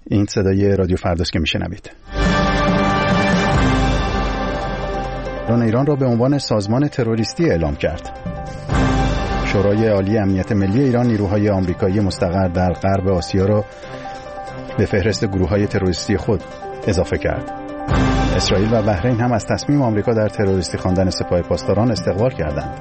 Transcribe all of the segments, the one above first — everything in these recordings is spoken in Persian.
این صدای رادیو فرداست که میشنوید. ایران را به عنوان سازمان تروریستی اعلام کرد. شورای عالی امنیت ملی ایران نیروهای آمریکایی مستقر در غرب آسیا را به فهرست گروه‌های تروریستی خود اضافه کرد. اسرائیل و بحرین هم از تصمیم آمریکا در تروریستی خواندن سپاه پاسداران استقبال کردند.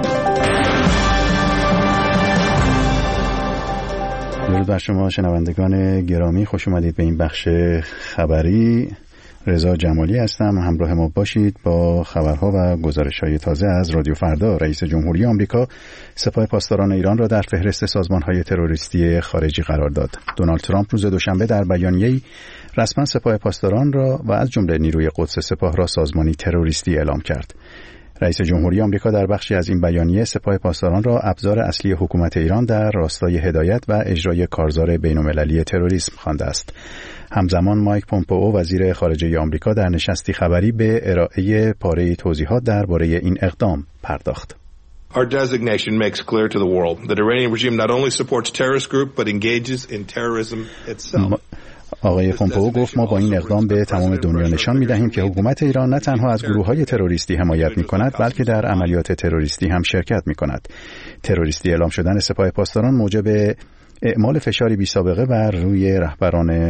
درود بر شما شنوندگان گرامی، خوش اومدید به این بخش خبری. رضا جمالی هستم، همراه ما باشید با خبرها و گزارش‌های تازه از رادیو فردا. رئیس جمهوری آمریکا سپاه پاسداران ایران را در فهرست سازمان‌های تروریستی خارجی قرار داد. دونالد ترامپ روز دوشنبه در بیانیه‌ای رسما سپاه پاسداران را و از جمله نیروی قدس سپاه را سازمانی تروریستی اعلام کرد. رئیس جمهوری آمریکا در بخشی از این بیانیه سپاه پاسداران را ابزار اصلی حکومت ایران در راستای هدایت و اجرای کارزار بین‌المللی تروریسم خوانده است. همزمان مایک پومپئو وزیر خارجه آمریکا در نشستی خبری به ارائه پاره‌ای توضیحات درباره این اقدام پرداخت. Our designation makes clear to the world that the Iranian regime not only supports terrorist group but engages in terrorism itself. آقای پومپئو گفت ما با این اقدام به تمام دنیا نشان می‌دهیم که حکومت ایران نه تنها از گروه‌های تروریستی حمایت می‌کند بلکه در عملیات تروریستی هم شرکت می‌کند. تروریستی اعلام شدن سپاه پاسداران موجب اعمال فشاری بی‌سابقه بر روی رهبران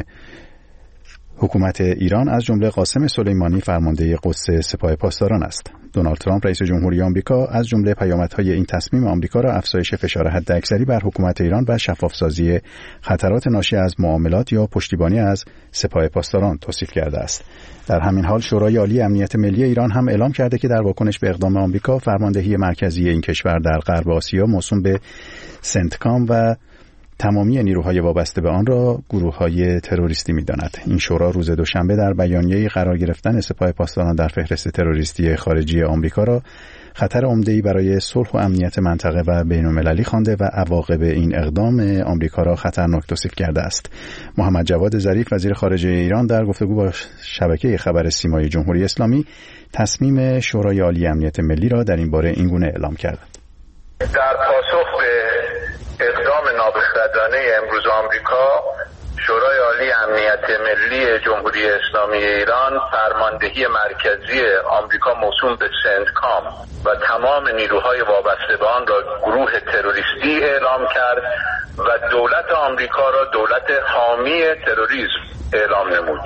حکومت ایران از جمله قاسم سلیمانی فرمانده قدس سپاه پاسداران است. دونالد ترامپ رئیس جمهوری آمریکا از جمله پیامدهای این تصمیم آمریکا را افزایش فشار حداکثری بر حکومت ایران و شفافسازی خطرات ناشی از معاملات یا پشتیبانی از سپاه پاسداران توصیف کرده است. در همین حال شورای عالی امنیت ملی ایران هم اعلام کرده که در واکنش به اقدام آمریکا فرماندهی مرکزی این کشور در غرب آسیا موسوم به سنتکام و تمامی نیروهای وابسته به آن را گروه‌های تروریستی می‌داند. این شورا روز دوشنبه در بیانیه‌ای قرار گرفتن سپاه پاسداران در فهرست تروریستی خارجی آمریکا را خطر عمده‌ای برای صلح و امنیت منطقه و بین‌المللی خوانده و عواقب این اقدام آمریکا را خطرناک توصیف کرده است. محمد جواد ظریف وزیر خارجه ایران در گفتگو با شبکه خبر سیمای جمهوری اسلامی تصمیم شورای عالی امنیت ملی را در این باره اینگونه اعلام کرد. در پاسخ به اقدام نابخردانه امروز آمریکا، شورای عالی امنیت ملی جمهوری اسلامی ایران فرماندهی مرکزی آمریکا موسوم به سنتکام و تمام نیروهای وابسته به آن را گروه تروریستی اعلام کرد و دولت آمریکا را دولت حامی تروریسم اعلام نمود.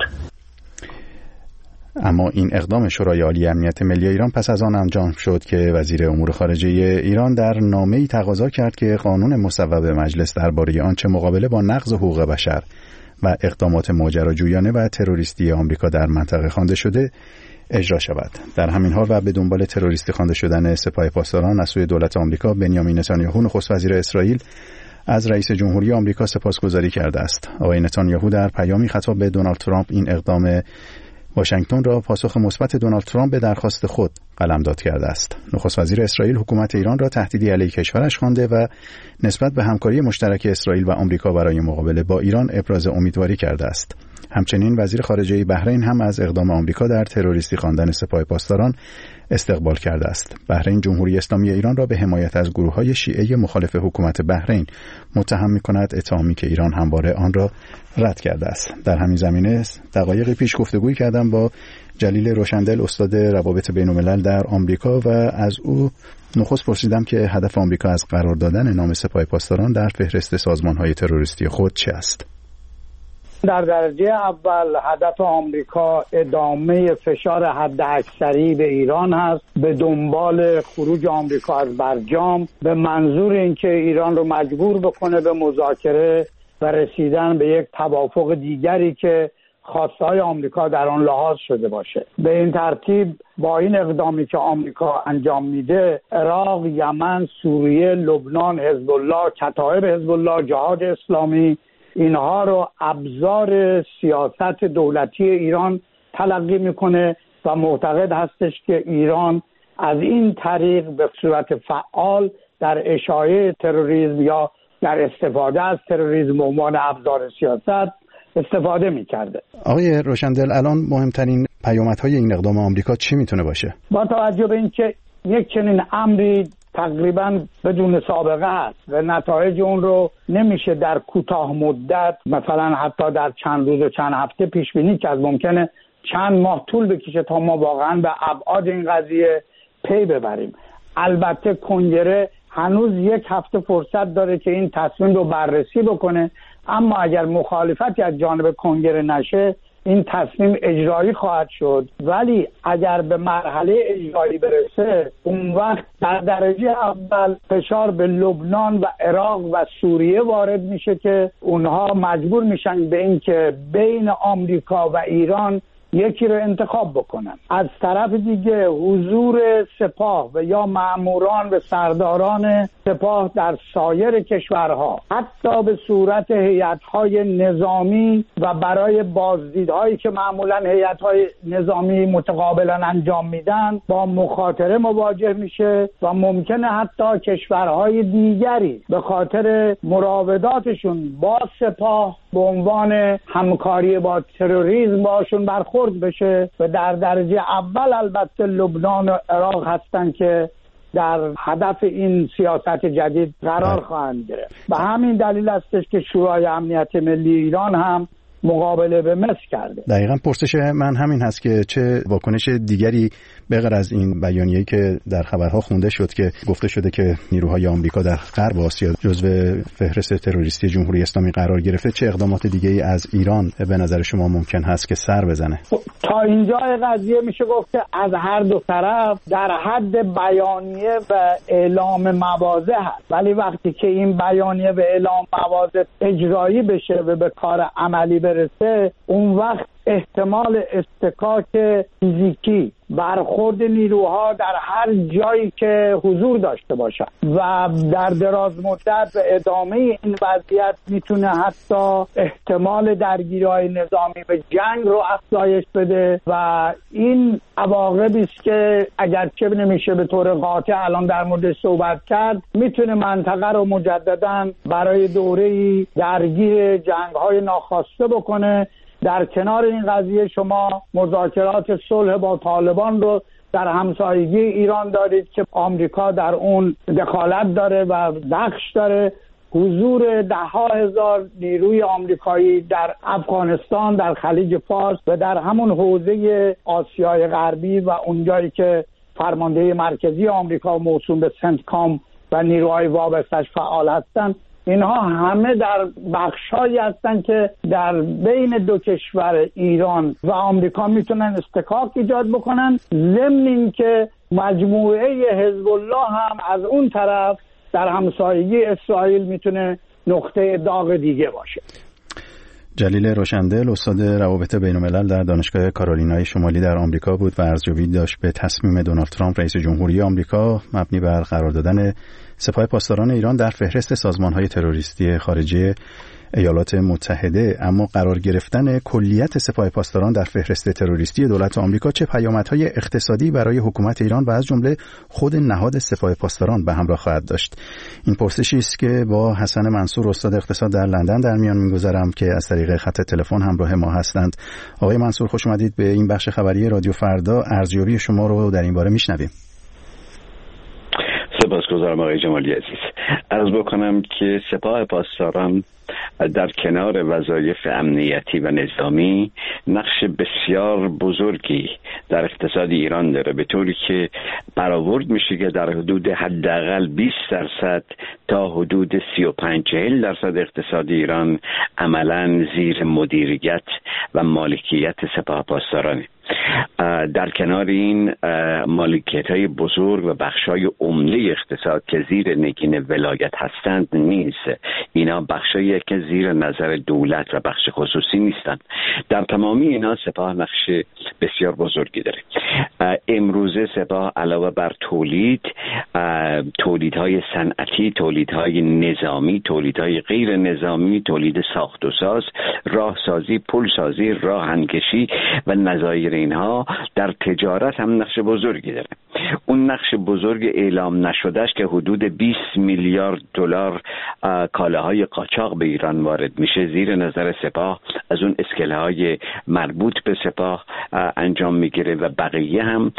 اما این اقدام شورای عالی امنیت ملی ایران پس از آن انجام شد که وزیر امور خارجه ایران در نامه‌ای تقاضا کرد که قانون مصوب مجلس درباره آنچه مقابله با نقض حقوق بشر و اقدامات ماجراجویانه و تروریستی آمریکا در منطقه خوانده شده اجرا شود. در همین حال و به دنبال تروریستی خوانده شدن سپاه پاسداران از سوی دولت آمریکا، بنیامین نتانیاهو نخست وزیر اسرائیل از رئیس جمهوری آمریکا سپاسگزاری کرده است. آقای نتانیاهو در پیامی خطاب به دونالد ترامپ این اقدام واشنگتن را پاسخ مثبت دونالد ترامپ به درخواست خود قلمداد کرده است. نخست وزیر اسرائیل حکومت ایران را تهدیدی علیه کشورش خوانده و نسبت به همکاری مشترک اسرائیل و آمریکا برای مقابله با ایران ابراز امیدواری کرده است. همچنین وزیر خارجه بحرین هم از اقدام آمریکا در تروریستی خواندن سپاه پاسداران استقبال کرده است. بحرین جمهوری اسلامی ایران را به حمایت از گروه‌های شیعه مخالف حکومت بحرین متهم می‌کند، اتهامی که ایران همواره آن را رد کرده است. در همین زمینه دقایقی پیش گفتگویی کردم با جلیل روشندل، استاد روابط بین‌الملل در آمریکا و از او نخست پرسیدم که هدف آمریکا از قرار دادن نام سپاه پاسداران در فهرست سازمان‌های تروریستی خود چه است؟ در درجه اول هدف آمریکا ادامه فشار حداکثری به ایران هست به دنبال خروج آمریکا از برجام، به منظور اینکه ایران رو مجبور بکنه به مذاکره و رسیدن به یک توافق دیگری که خواستهای آمریکا در آن لحاظ شده باشه. به این ترتیب با این اقدامی که آمریکا انجام میده، عراق، یمن، سوریه، لبنان، حزب الله، کتایب حزب الله، جهاد اسلامی، اینها رو ابزار سیاست دولتی ایران تلقی میکنه و معتقد هستش که ایران از این طریق به صورت فعال در اشاعه تروریسم یا در استفاده از تروریسم به عنوان ابزار سیاست استفاده میکرده. آقای روشندل، الان مهمترین پیامدهای این اقدام آمریکا چی میتونه باشه؟ با توجه به اینکه یک چنین امری تقریبا بدون سابقه هست و نتایج اون رو نمیشه در کوتاه مدت، مثلا حتی در چند روز و چند هفته پیش بینی کرد. ممکنه چند ماه طول بکشه تا ما واقعا به ابعاد این قضیه پی ببریم. البته کنگره هنوز 1 هفته فرصت داره که این تصمیم رو بررسی بکنه، اما اگر مخالفتی از جانب کنگره نشه این تصمیم اجرایی خواهد شد. ولی اگر به مرحله اجرایی برسه اون وقت در درجه اول فشار به لبنان و عراق و سوریه وارد میشه که اونها مجبور میشن به این که بین آمریکا و ایران یکی رو انتخاب بکنن. از طرف دیگه حضور سپاه و یا مأموران و سرداران سپاه در سایر کشورها، حتی به صورت هیئت‌های نظامی و برای بازدیدهایی که معمولاً هیئت‌های نظامی متقابلاً انجام میدن، با مخاطره مواجه میشه و ممکنه حتی کشورهای دیگری به خاطر مراوداتشون با سپاه به عنوان همکاری با تروریسم باشون برخورد بشه. و در درجه اول البته لبنان و عراق هستن که در هدف این سیاست جدید قرار خواهند گرفت. به همین دلیل هستش که شورای امنیت ملی ایران هم مقابله به مصر کرده. دقیقاً پرسش من همین هست که چه واکنش دیگری به غیر از این بیانیه‌ای که در خبرها خونده شد که گفته شده که نیروهای آمریکا در غرب آسیا جزو فهرست تروریستی جمهوری اسلامی قرار گرفته، چه اقدامات دیگه‌ای از ایران به نظر شما ممکن هست که سر بزنه؟ تا اینجا قضیه میشه گفت که از هر دو طرف در حد بیانیه و اعلام مواضع هست، ولی وقتی که این بیانیه و اعلام مواضع اجرایی بشه و به کار عملی برسه، اون وقت احتمال اصطکاک فیزیکی، برخورد نیروها در هر جایی که حضور داشته باشند و در دراز مدت به ادامه این وضعیت میتونه حتی احتمال درگیری‌های نظامی به جنگ رو افزایش بده و این عواقبی است که اگرچه نمیشه به طور قاطع الان در موردش صحبت کرد، میتونه منطقه رو مجدداً برای دوره‌ای درگیر جنگ‌های ناخواسته بکنه. در کنار این قضیه شما مذاکرات صلح با طالبان رو در همسایگی ایران دارید که آمریکا در اون دخالت داره و نقش داره. حضور 10,000 نیروی آمریکایی در افغانستان، در خلیج فارس و در همون حوزه آسیای غربی و اونجایی که فرماندهی مرکزی آمریکا موسوم به سنتکام و نیروهای وابستش فعال هستند، اینها همه در بخشایی هستن که در بین دو کشور ایران و آمریکا میتونن اصطکاک ایجاد بکنن، ضمن این که مجموعه حزب الله هم از اون طرف در همسایگی اسرائیل میتونه نقطه داغ دیگه باشه. جلیل روشندل، استاد روابط بین‌الملل در دانشگاه کارولینای شمالی در آمریکا بود و ارزیابی داشت به تصمیم دونالد ترامپ رئیس جمهوری آمریکا مبنی بر قرار دادن سپاه پاسداران ایران در فهرست سازمان‌های تروریستی خارجی ایالات متحده. اما قرار گرفتن کلیت سپاه پاسداران در فهرست تروریستی دولت آمریکا چه پیامدهای اقتصادی برای حکومت ایران و از جمله خود نهاد سپاه پاسداران به همراه خواهد داشت؟ این پرسشی است که با حسن منصور، استاد اقتصاد در لندن، در میان می‌گذارم که از طریق خط تلفن همراه ما هستند. آقای منصور، خوش اومدید به این بخش خبری رادیو فردا. ارزیابی شما رو در این باره میشنویم. سپاسگزارم آقای جمالی عزیز. عرض بکنم که سپاه پاسداران در کنار وظایف امنیتی و نظامی نقش بسیار بزرگی در اقتصاد ایران داره، به طوری که برآورد میشه که در حدود حداقل 20% تا حدود 35-40% اقتصاد ایران عملاً زیر مدیریت و مالکیت سپاه پاسدارانه. در کنار این مالکیت‌های بزرگ و بخش‌های عمده اقتصاد که زیر نگین ولایت هستند نیست، اینا بخشایی که زیر نظر دولت و بخش خصوصی نیستند. در تمامی اینا سپاه نقش بسیار بزرگی داره. امروزه سپاه علاوه بر تولیدهای صنعتی، تولیدهای نظامی، تولیدهای غیر نظامی، تولید ساخت و ساز، راهسازی، پلسازی، راهنکشی و نظایر اینها در تجارت هم نقش بزرگی داره. اون نقش بزرگ اعلام نشدهش که حدود 20 میلیارد دلار کالاهای قاچاق به ایران وارد میشه، زیر نظر سپاه از اون اسکله‌های مربوط به سپاه انجام میگیره و بقیه هم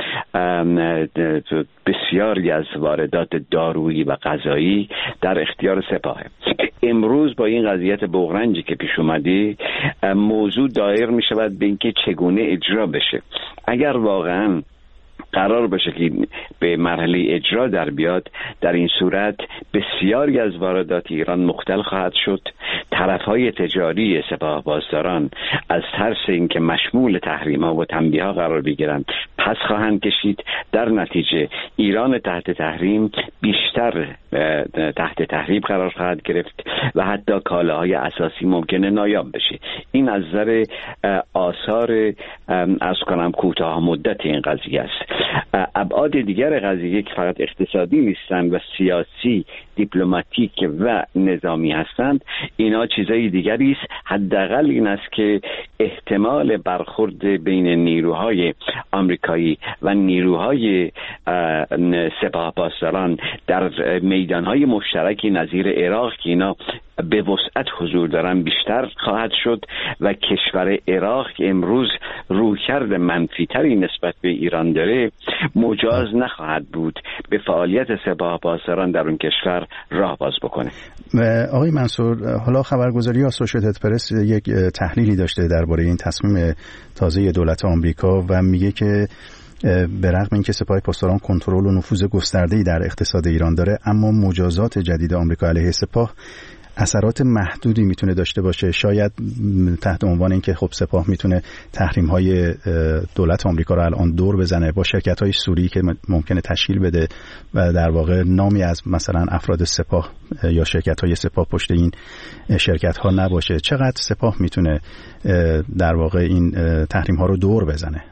بسیاری از واردات دارویی و غذایی در اختیار سپاهه. امروز با این قضیت بغرنجی که پیش اومده موضوع دایر می شود به اینکه چگونه اجرا بشه. اگر واقعا قرار باشه که به مرحله اجرا در بیاد، در این صورت بسیاری از واردات ایران مختل خواهد شد. طرفهای تجاری سپاه پاسداران از ترس اینکه مشمول تحریم‌ها و تنبیه‌ها قرار بگیرند پس خواهند کشید. در نتیجه ایران تحت تحریم بیشتر تحت تحریم قرار خواهد گرفت و حتی کالاهای اساسی ممکنه نایاب بشه. این از نظر آثار از کنم کوتاه مدت این قضیه است. ابعاد دیگر قضیه که فقط اقتصادی نیستند و سیاسی، دیپلماتیک و نظامی هستند، اینا چیزای دیگری است. حداقل این است که احتمال برخورد بین نیروهای آمریکایی و نیروهای سپاه پاسداران در میدانهای مشترکی نظیر عراق که اینا به وسعت حضور دارن بیشتر خواهد شد و کشور عراق که امروز رویکرد منفی‌تری نسبت به ایران داره مجاز نخواهد بود به فعالیت سپاه پاسداران در اون کشور راه باز بکنه. آقای منصور، حالا خبرگزاری آسوشیتد پرس یک تحلیلی داشته درباره این تصمیم تازه دولت آمریکا و میگه که به رغم اینکه سپاه پاسداران کنترل و نفوذ گسترده‌ای در اقتصاد ایران داره، اما مجازات جدید آمریکا علیه سپاه اثرات محدودی میتونه داشته باشه. شاید تحت عنوان اینکه خب سپاه میتونه تحریم‌های دولت آمریکا رو الان دور بزنه با شرکت‌های سوری که ممکنه تشکیل بده و در واقع نامی از مثلا افراد سپاه یا شرکت‌های سپاه پشت این شرکت‌ها نباشه. چقدر سپاه میتونه در واقع این تحریم‌ها رو دور بزنه؟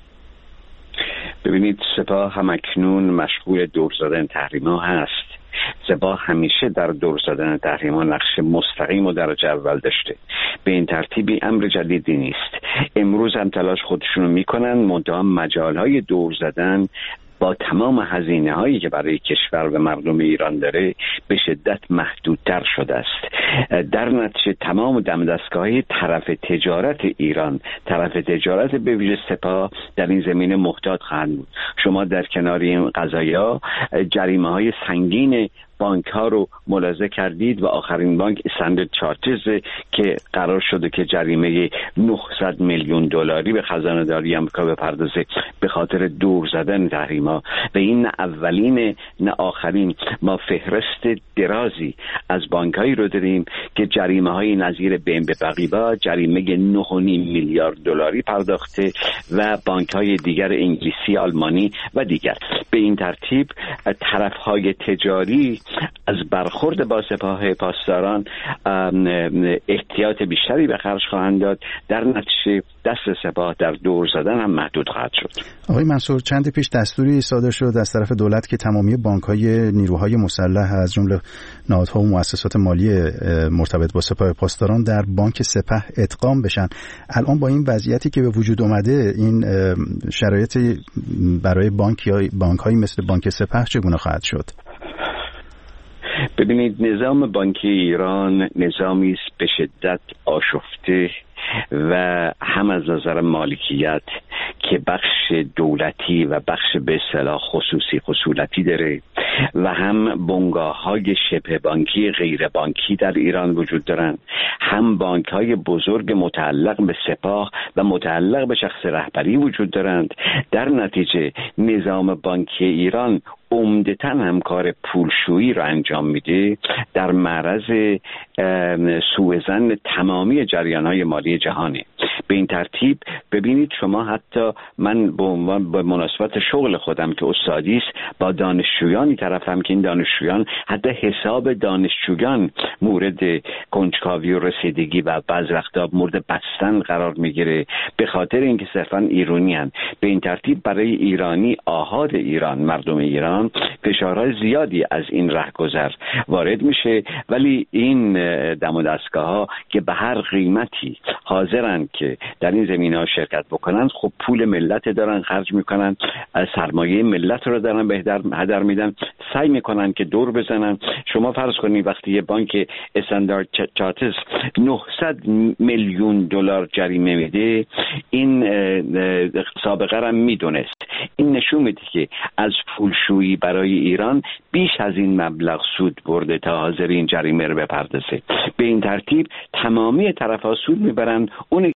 ببینید، سپاه همکنون مشغول دور زدن تحریم‌ها هست. سپاه همیشه در دور زدن تحریم‌ها نقش مستقیم و درجه اول داشته. به این ترتیبی امر جدیدی نیست. امروز هم تلاش خودشونو میکنن، منتها مجال‌های دور زدن با تمام هزینه‌هایی که برای کشور و مردم ایران داره به شدت محدودتر شده است. در نتیجه تمام دمدستگاه‌های طرف تجارت ایران، طرف تجارت به ویژه سپاه در این زمینه محتاط خواهند بود. شما در کنار این قضایا جریمه‌های سنگین بانک ها رو ملاحظه کردید و آخرین بانک استندارد چارترز که قرار شده که جریمه 900 میلیون دلاری به خزانه داری آمریکا بپردازه به خاطر دور زدن تحریم‌ها. و این نه اولین نه آخرین. ما فهرست درازی از بانک‌هایی رو داریم که جریمه‌های نظیر BNP Paribas جریمه 9.5 میلیارد دلاری پرداخته و بانک‌های دیگر انگلیسی، آلمانی و دیگر. به این ترتیب طرف‌های تجاری از برخورد با سپاه پاسداران احتیاط بیشتری به خرج خواهند داد. در نتیجه دست سپاه در دور زدن هم محدود خواهد شد. آقای منصور، چند پیش دستوری صادر شد از طرف دولت که تمامی بانک‌های نیروهای مسلح از جمله نهادها و مؤسسات مالی مرتبط با سپاه پاسداران در بانک سپه ادغام بشن. الان با این وضعیتی که به وجود اومده، این شرایط برای بانک‌هایی مثل بانک سپه چگونه خواهد شد؟ ببینید، نظام بانکی ایران نظامی است به شدت آشفته و هم از نظر مالکیت که بخش دولتی و بخش به اصطلاح خصوصی خصولتی داره و هم بنگاه‌های شبه بانکی غیر بانکی در ایران وجود دارند، هم بانک‌های بزرگ متعلق به سپاه و متعلق به شخص رهبری وجود دارند. در نتیجه نظام بانکی ایران عمدتاً هم کار پولشویی را انجام میده، در معرض سوءظن تمامی جریان‌های مالی جهانه. به این ترتیب ببینید شما، حتی من به مناسبت شغل خودم که استادی است با دانشجویانی طرفم که این دانشجویان حتی حساب دانشجویان مورد کنجکاوی و رسیدگی و بعض وقتا مورد بستن قرار میگیره به خاطر اینکه صرفاً ایرانی هستند. به این ترتیب برای ایرانی، آحاد ایران، مردم ایران فشارهای زیادی از این رهگذر وارد میشه، ولی این دم و دستگاه‌ها که به هر قیمتی حاضرن که در این زمینه‌ها شرکت بکنن، خب پول ملت دارن خرج میکنن، سرمایه ملت رو دارن به هدر میدن، سعی میکنن که دور بزنن. شما فرض کنید وقتی یه بانک استاندارد چارترز 900 میلیون دلار جریمه میده، این سابقه را میدونست. این نشون میده که از پولشویی برای ایران بیش از این مبلغ سود برده تا حاضر این جریمه رو بپردازه. به این ترتیب تمامی طرف‌ها سود میبرن. اونی